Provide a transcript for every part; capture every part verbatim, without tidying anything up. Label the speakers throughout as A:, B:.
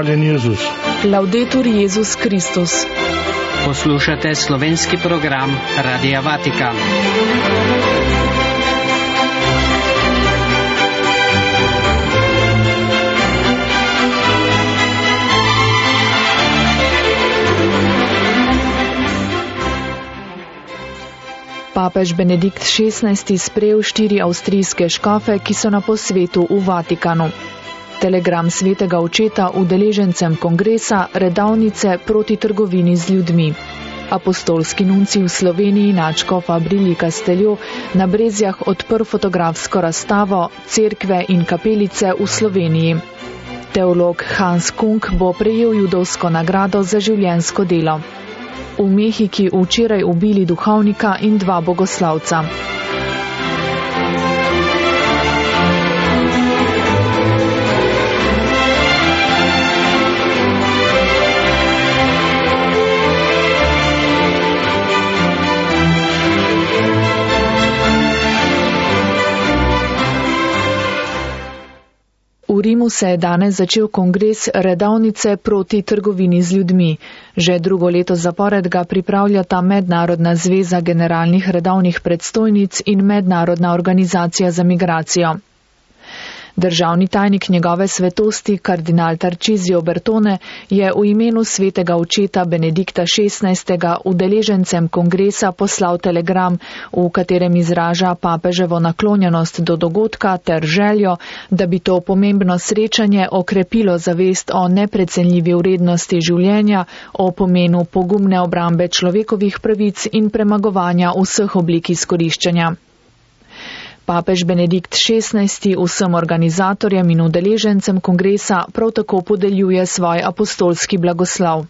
A: Izvoljen Jezus.
B: Laudetur Jezus Kristus.
C: Poslušate slovenski program Radia Vatikan.
B: Papež Benedikt šestnajsti sprejel štiri avstrijske škofe, ki so na posvetu v Vatikanu. Telegram svetega očeta udeležencem kongresa redavnice proti trgovini z ljudmi. Apostolski nuncij v Sloveniji Načko Fabrili Casteljo na Brezjah odprl fotografsko razstavo Cerkve in kapelice v Sloveniji. Teolog Hans Kung bo prejel judovsko nagrado za življenjsko delo. V Mehiki včeraj ubili duhovnika in dva bogoslavca. V Rimu se je danes začel kongres redavnice proti trgovini z ljudmi. Že drugo leto zapored ga pripravljata Mednarodna zveza generalnih redavnih predstojnic in Mednarodna organizacija za migracijo. Državni tajnik njegove svetosti, kardinal Tarcisio Bertone, je v imenu svetega očeta Benedikta šestnajstega udeležencem kongresa poslal telegram, v katerem izraža papeževo naklonjenost do dogodka ter željo, da bi to pomembno srečanje okrepilo zavest o neprecenljivi vrednosti življenja, o pomenu pogumne obrambe človekovih pravic in premagovanja vseh oblik izkoriščanja. Papež Benedikt šestnajsti vsem organizatorjem in udeležencem kongresa prav tako podeljuje svoj apostolski blagoslov.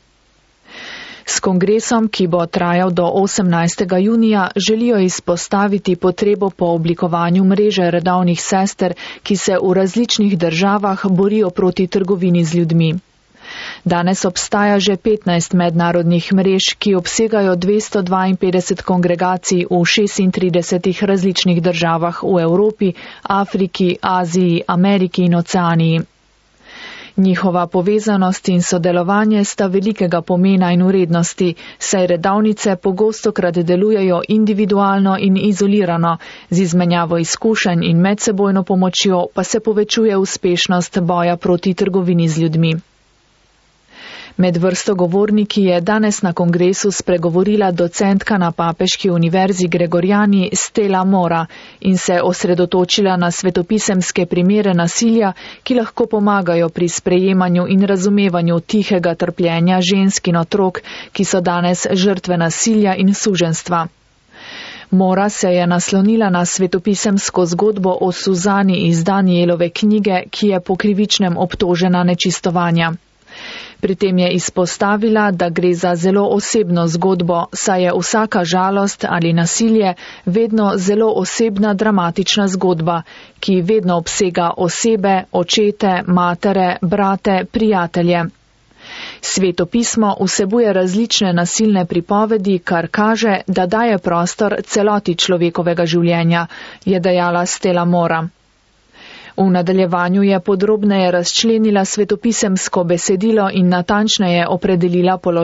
B: S kongresom, ki bo trajal do osemnajstega junija, želijo izpostaviti potrebo po oblikovanju mreže redavnih sester, ki se v različnih državah borijo proti trgovini z ljudmi. Danes obstaja že petnajst mednarodnih mrež, ki obsegajo dvesto dvainpetdeset kongregacij v šestintridesetih različnih državah v Evropi, Afriki, Aziji, Ameriki in Oceaniji. Njihova povezanost in sodelovanje sta velikega pomena in vrednosti, saj redavnice pogostokrat delujejo individualno in izolirano, z izmenjavo izkušenj in medsebojno pomočjo pa se povečuje uspešnost boja proti trgovini z ljudmi. Med vrsto govorniki je danes na kongresu spregovorila docentka na Papeški univerzi Gregoriani Stella Mora in se osredotočila na svetopisemske primere nasilja, ki lahko pomagajo pri sprejemanju in razumevanju tihega trpljenja žensk in otrok, ki so danes žrtve nasilja in suženjstva. Mora se je naslonila na svetopisemsko zgodbo o Suzani iz Danielove knjige, ki je po krivičnem obtožena nečistovanja. Pri tem je izpostavila, da gre za zelo osebno zgodbo, saj je vsaka žalost ali nasilje vedno zelo osebna dramatična zgodba, ki vedno obsega osebe, očete, matere, brate, prijatelje. Sveto pismo vsebuje različne nasilne pripovedi, kar kaže, da daje prostor celoti človekovega življenja, je dejala Stella Mora. V nadaljevanju je podrobneje razčlenila svetopisemsko besedilo in natančneje opredelila položaj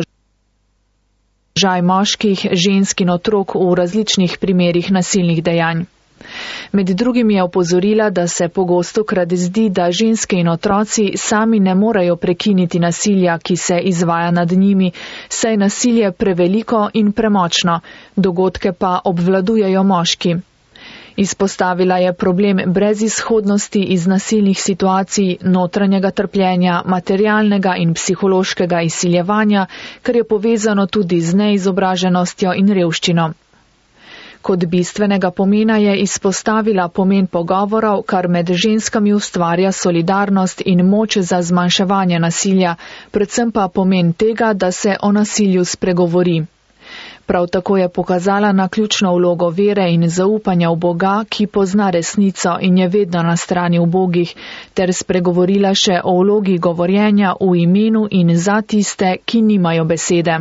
B: moških, žensk in otrok v različnih primerih nasilnih dejanj. Med drugim je opozorila, da se pogostokrat zdi, da ženske in otroci sami ne morejo prekiniti nasilja, ki se izvaja nad njimi, saj je nasilje preveliko in premočno, dogodke pa obvladujejo moški. Izpostavila je problem brezizhodnosti iz nasilnih situacij, notranjega trpljenja, materialnega in psihološkega izsiljevanja, kar je povezano tudi z neizobraženostjo in revščino. Kot bistvenega pomena je izpostavila pomen pogovorov, kar med ženskami ustvarja solidarnost in moč za zmanjševanje nasilja, predvsem pa pomen tega, da se o nasilju spregovori. Prav tako je pokazala na ključno vlogo vere in zaupanja v Boga, ki pozna resnico in je vedno na strani ubogih, ter spregovorila še o vlogi govorjenja v imenu in za tiste, ki nimajo besede.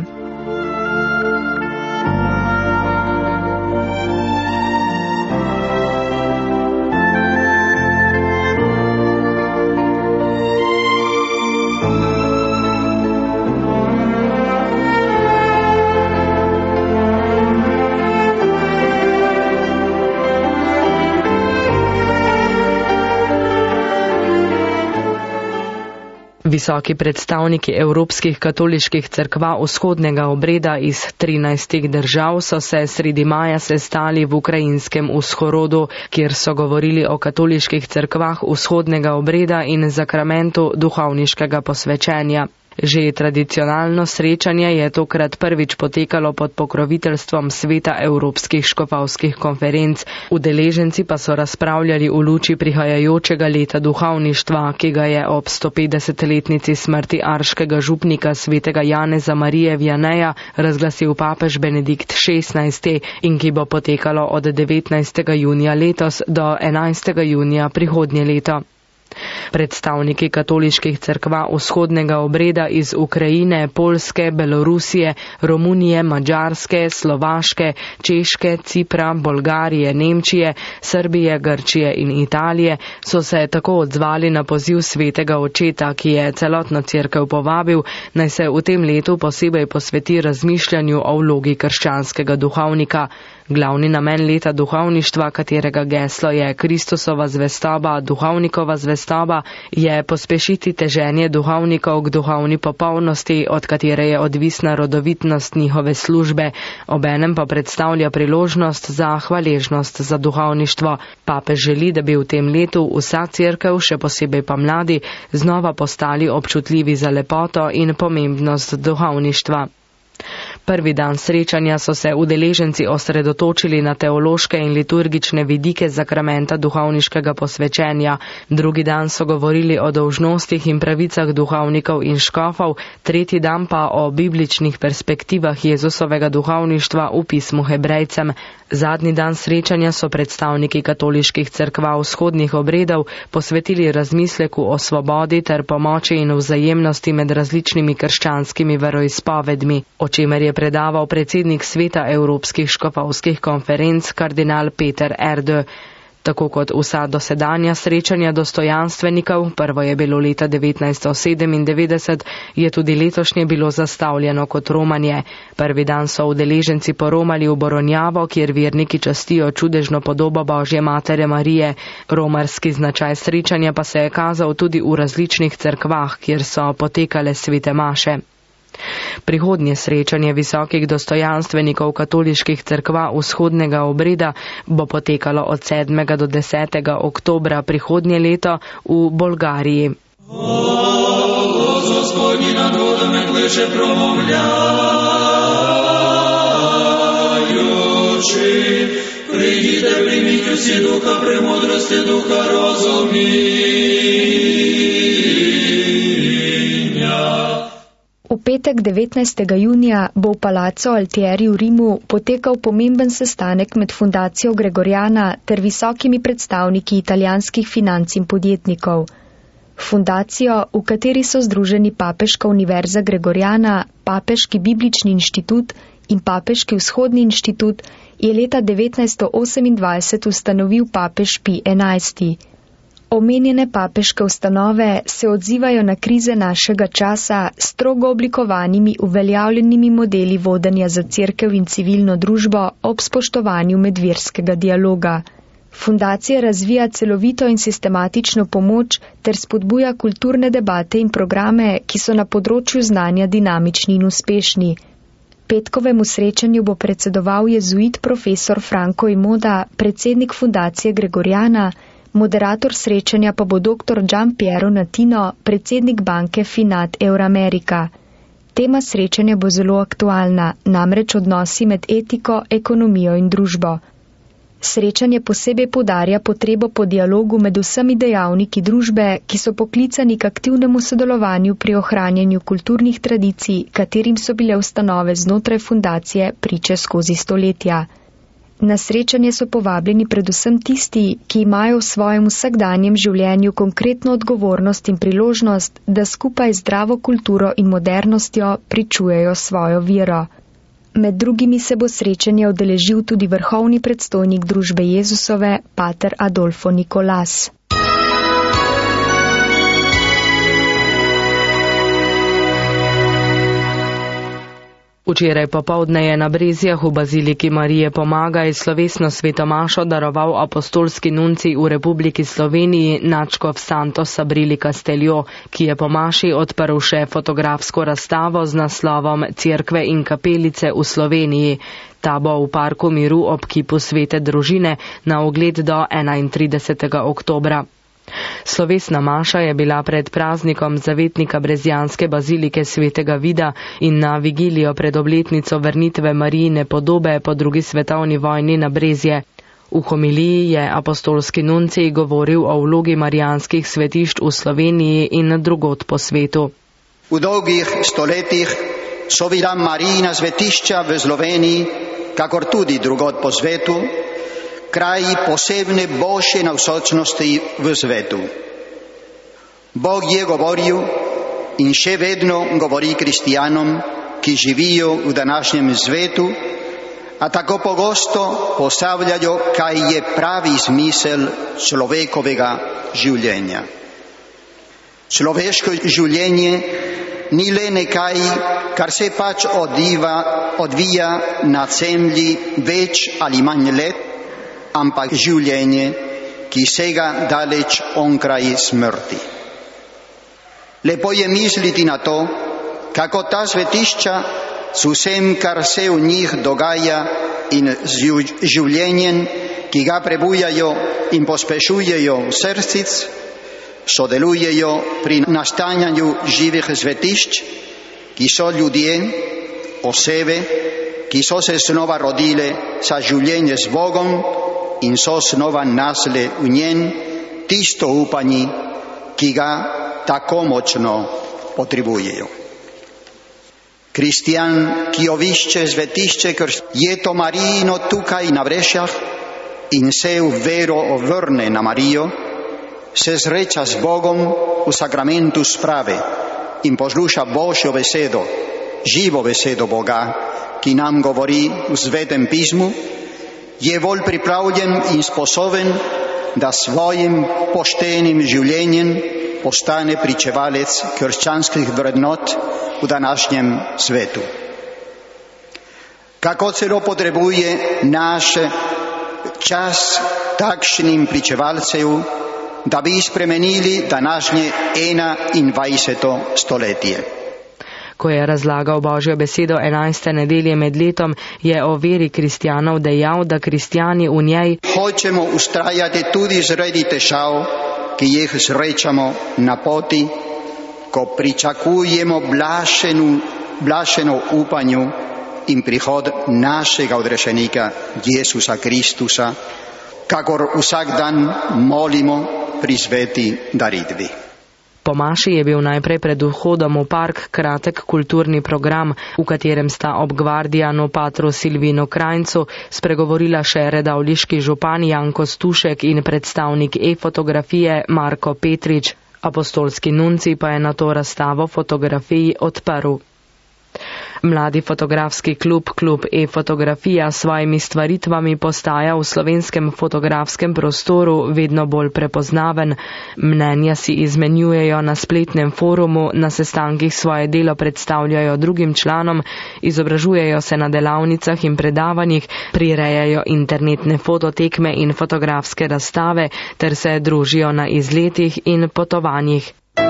A: Visoki predstavniki evropskih katoliških cerkva vzhodnega obreda iz trinajstih držav so se sredi maja sestali v ukrajinskem Vzhorodu, kjer so govorili o katoliških cerkvah vzhodnega obreda in zakramentu duhovniškega posvečenja. Že tradicionalno srečanje je tokrat prvič potekalo pod pokroviteljstvom Sveta evropskih škofovskih konferenc. Udeleženci pa so razpravljali v luči prihajajočega leta duhovništva, ki ga je ob stopetdesetletnici smrti arškega župnika svetega Janeza Marije Vianeja razglasil papež Benedikt šestnajsti in ki bo potekalo od devetnajstega junija letos do enajstega junija prihodnje leto. Predstavniki katoliških cerkva vzhodnega obreda iz Ukrajine, Poljske, Belorusije, Romunije, Madžarske, Slovaške, Češke, Cipra, Bolgarije, Nemčije, Srbije, Grčije in Italije so se tako odzvali na poziv svetega očeta, ki je celotno cerkev povabil, naj se v tem letu posebej posveti razmišljanju o vlogi krščanskega duhovnika. Glavni namen leta duhovništva, katerega geslo je Kristusova zvestoba, duhovnikova zvestoba, je pospešiti teženje duhovnikov k duhovni popolnosti, od katere je odvisna rodovitnost njihove službe, obenem pa predstavlja priložnost za hvaležnost za duhovništvo. Papež želi, da bi v tem letu vsa cerkev, še posebej pa mladi, znova postali občutljivi za lepoto in pomembnost duhovništva. Prvi dan srečanja so se udeleženci osredotočili na teološke in liturgične vidike zakramenta duhovniškega posvečenja. Drugi dan so govorili o dolžnostih in pravicah duhovnikov in škofov, tretji dan pa o bibličnih perspektivah Jezusovega duhovništva v pismu Hebrejcem. Zadnji dan srečanja so predstavniki katoliških cerkva vzhodnih obredov posvetili razmisleku o svobodi ter pomoči in vzajemnosti med različnimi krščanskimi veroizpovedmi, o čemer je predaval predsednik Sveta evropskih škofovskih konferenc kardinal Peter Erdő. Tako kot vsa dosedanja srečanja dostojanstvenikov, prvo je bilo leta devetnajststo sedemindevetdeset, je tudi letošnje bilo zastavljeno kot romanje. Prvi dan so udeleženci poromali v Boronjavo, kjer verniki častijo čudežno podobo Božje matere Marije. Romarski značaj srečanja pa se je kazal tudi v različnih cerkvah, kjer so potekale svete maše. Prihodnje srečanje visokih dostojanstvenikov katoliških cerkva vzhodnega obreda bo potekalo od sedmega do desetega oktobra prihodnje leto v Bolgariji.
D: Придите, примите си духа премудрости, духа разуміння.
E: V petek devetnajstega junija bo v Palazzo Altieri v Rimu potekal pomemben sestanek med fundacijo Gregoriana ter visokimi predstavniki italijanskih financ in podjetnikov. Fundacijo, v kateri so združeni Papeška univerza Gregoriana, Papeški biblični inštitut in Papeški vzhodni inštitut, je leta devetnajststo osemindvajset ustanovil papež Pij enajsti. Omenjene papeške ustanove se odzivajo na krize našega časa s strogo oblikovanimi uveljavljenimi modeli vodenja za cerkev in civilno družbo ob spoštovanju medverskega dialoga. Fundacija razvija celovito in sistematično pomoč ter spodbuja kulturne debate in programe, ki so na področju znanja dinamični in uspešni. Petkovemu srečanju bo predsedoval jezuit profesor Franco Imoda, predsednik fundacije Gregoriana, moderator srečanja pa bo dr. Gian Piero Natino, predsednik banke Finat Euramerica. Tema srečanja bo zelo aktualna, namreč odnosi med etiko, ekonomijo in družbo. Srečanje posebej poudarja potrebo po dialogu med vsemi dejavniki družbe, ki so poklicani k aktivnemu sodelovanju pri ohranjanju kulturnih tradicij, katerim so bile ustanove znotraj fundacije priče skozi stoletja. Na srečanje so povabljeni predvsem tisti, ki imajo v svojem vsakdanjem življenju konkretno odgovornost in priložnost, da skupaj z zdravo kulturo in modernostjo pričujejo svojo vero. Med drugimi se bo srečanje udeležil tudi vrhovni predstojnik družbe Jezusove, pater Adolfo Nicolas.
A: Včeraj popoldne je na Brezjah v Baziliki Marije Pomagaj slovesno svetomašo daroval apostolski nuncij v Republiki Sloveniji nadškof Santos Sabrili Casteljo, ki je po maši odprl še fotografsko razstavo z naslovom Cerkve in kapelice v Sloveniji. Ta bo v Parku miru ob kipu Svete družine na ogled do enaintridesetega oktobra. Slovesna maša je bila pred praznikom zavetnika brezjanske bazilike Svetega Vida in na vigilijo pred obletnico vrnitve Marijine podobe po drugi svetovni vojni na Brezje. V homiliji je apostolski nuncij govoril o vlogi marijanskih svetišč v Sloveniji in drugod po svetu.
F: V dolgih stoletjih so bila Marijina svetišča v Sloveniji, kakor tudi drugod po svetu, kraji posebne božje navzočnosti v svetu. Bog je govoril in še vedno govori kristijanom, ki živijo v današnjem svetu, a tako pogosto postavljajo, kaj je pravi smisel človekovega življenja. Človeško življenje ni le nekaj, kar se pač odviva, odvija na zemlji več ali manj let, ampak življenje, ki sega daleč onkraj smrti. Lepo je misliti na to, kako ta svetišča s vsem, kar se v njih dogaja in z življenjem, ki ga prebujajo in pospešujejo srcic, sodelujejo pri nastajanju živih svetišč, ki so ljudje, osebe, ki so se znova rodile za življenje z Bogom in so znova nasle v njen tisto upanje, ki ga tako močno potrebujejo. Kristjan, ki obišče svetišče, ker je to Marijino tukaj na Brezjah in se v vero obrne na Marijo, se sreča z Bogom v sakramentu sprave in posluša Božjo besedo, živo besedo Boga, ki nam govori v Svetem pismu, je bolj pripravljen in sposoben, da svojim poštenim življenjem postane pričevalec krščanskih vrednot v današnjem svetu. Kako celo potrebuje naš čas takšnim pričevalcev, da bi spremenili današnje enaindvajseto stoletje.
A: Ko je razlagal Božjo besedo enajste nedelje med letom, je o veri kristjanov dejal, da kristjani v njej
F: hočemo ustrajati tudi zaradi težav, ki jih srečamo na poti, ko pričakujemo blašenu, blašeno upanju in prihod našega odrešenika Jezusa Kristusa, kakor vsak dan molimo pri sveti daritvi.
A: Po maši je bil najprej pred vhodom v park kratek kulturni program, v katerem sta ob gvardijanu patru Silvinu Krajncu spregovorila še redavliški župan Janko Stušek in predstavnik e-fotografije Marko Petrič. Apostolski nuncij pa je na to razstavo fotografij odprl. Mladi fotografski klub, klub e-fotografija, s svojimi stvaritvami postaja v slovenskem fotografskem prostoru vedno bolj prepoznaven. Mnenja si izmenjujejo na spletnem forumu, na sestankih svoje delo predstavljajo drugim članom, izobražujejo se na delavnicah in predavanjih, prirejajo internetne fototekme in fotografske razstave ter se družijo na izletih in potovanjih.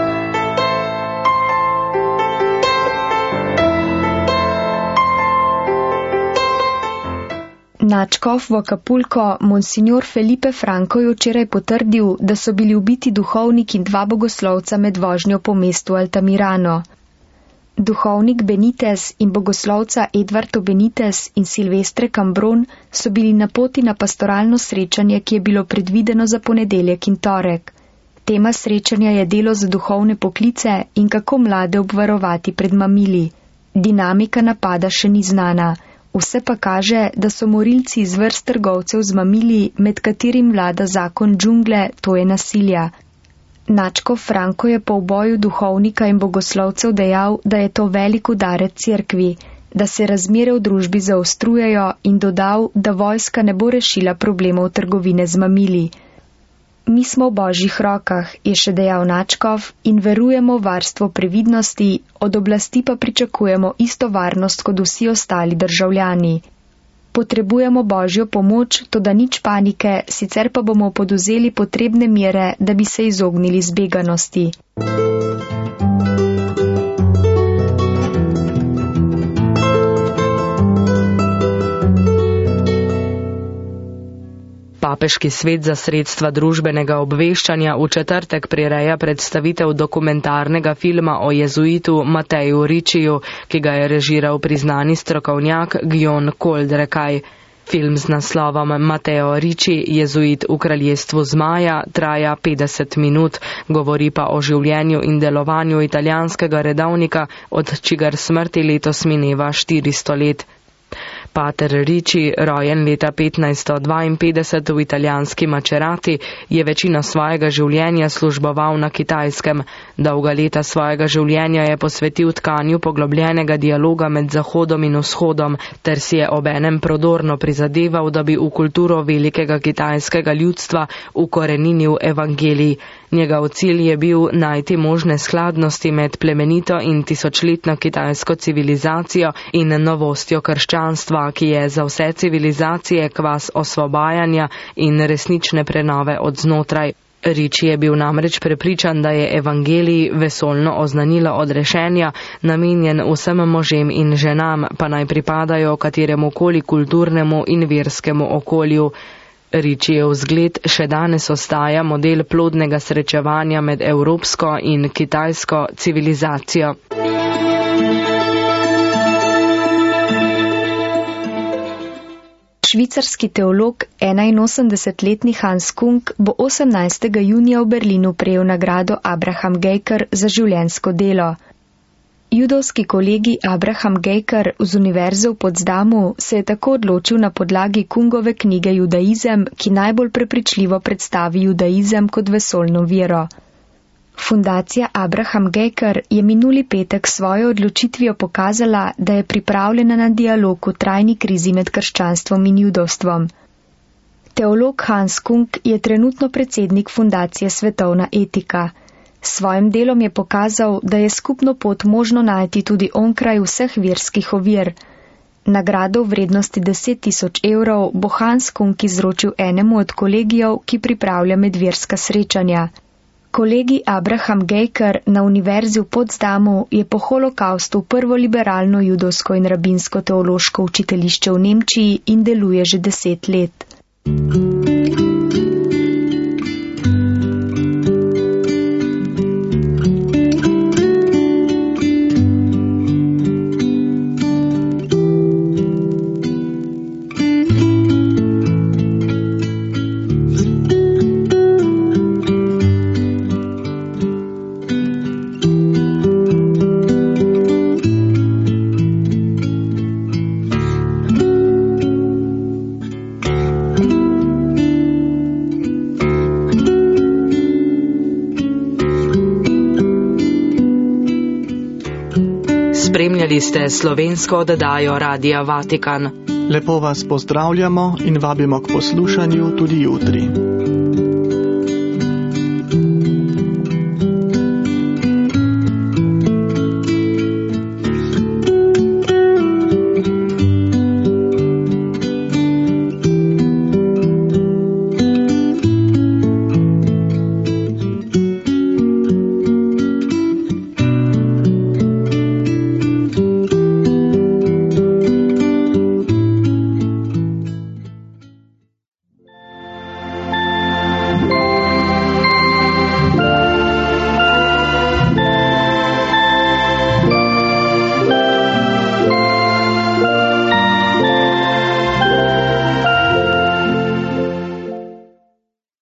E: Nadškof v Acapulco, monsignor Felipe Franco, je včeraj potrdil, da so bili ubiti duhovnik in dva bogoslovca med vožnjo po mestu Altamirano. Duhovnik Benitez in bogoslovca Edvardo Benitez in Silvestre Cambron so bili na poti na pastoralno srečanje, ki je bilo predvideno za ponedeljek in torek. Tema srečanja je delo za duhovne poklice in kako mlade obvarovati pred mamili. Dinamika napada še ni znana. Vse pa kaže, da so morilci iz vrst trgovcev z mamili, med katerim vlada zakon džungle, to je nasilja. Nadškof Franco je po uboju duhovnika in bogoslovcev dejal, da je to velik udarec cerkvi, da se razmere v družbi zaostrujejo in dodal, da vojska ne bo rešila problemov trgovine z mamili. Mi smo v božjih rokah, je še dejal Načkov, in verujemo v varstvo previdnosti, od oblasti pa pričakujemo isto varnost kot vsi ostali državljani. Potrebujemo božjo pomoč, toda nič panike, sicer pa bomo poduzeli potrebne mere, da bi se izognili zbeganosti.
A: Papeški svet za sredstva družbenega obveščanja v četrtek prireja predstavitev dokumentarnega filma o jezuitu Mateju Ričiju, ki ga je režiral priznani strokovnjak Gjon Koldrekaj. Film z naslovom Mateo Ricci, jezuit v kraljestvu zmaja, traja petdeset minut, govori pa o življenju in delovanju italijanskega redovnika, od čigar smrti letos mineva štiristo let. Pater Ricci, rojen leta petnajststo dvainpetdeset v italijanski Macerati, je večino svojega življenja služboval na Kitajskem. Dolga leta svojega življenja je posvetil tkanju poglobljenega dialoga med Zahodom in Vzhodom, ter si je obenem prodorno prizadeval, da bi v kulturo velikega kitajskega ljudstva ukoreninil evangelij. Njegov cilj je bil najti možne skladnosti med plemenito in tisočletno kitajsko civilizacijo in novostjo krščanstva, ki je za vse civilizacije kvas osvobajanja in resnične prenove od znotraj. Ricci je bil namreč prepričan, da je evangelij vesoljno oznanilo odrešenja, namenjen vsem možem in ženam, pa naj pripadajo kateremu koli kulturnemu in verskemu okolju. Riccijev vzgled še danes ostaja model plodnega srečevanja med evropsko in kitajsko civilizacijo.
E: Švicarski teolog, enainosemdesetletni Hans Kung, bo osemnajstega junija v Berlinu prejel nagrado Abraham Geiker za življenjsko delo. Judovski kolegi Abraham Geiker z Univerze v Potsdamu se je tako odločil na podlagi Kungove knjige Judaizem, ki najbolj prepričljivo predstavi judaizem kot vesoljno vero. Fundacija Abraham Geiker je minuli petek svojo odločitvijo pokazala, da je pripravljena na dialog v trajni krizi med krščanstvom in judovstvom. Teolog Hans Kung je trenutno predsednik fundacije Svetovna etika. S svojim delom je pokazal, da je skupno pot možno najti tudi onkraj vseh verskih ovir. Nagrado v vrednosti deset tisoč evrov bo Hans Kung izročil enemu od kolegijev, ki pripravlja medverska srečanja. Kolegi Abraham Geiker na Univerzi v Potsdamu je po holokaustu prvo liberalno judovsko in rabinsko teološko učiteljišče v Nemčiji in deluje že deset let.
A: Spremljali ste slovensko oddajo Radia Vatikan.
G: Lepo vas pozdravljamo in vabimo k poslušanju tudi jutri.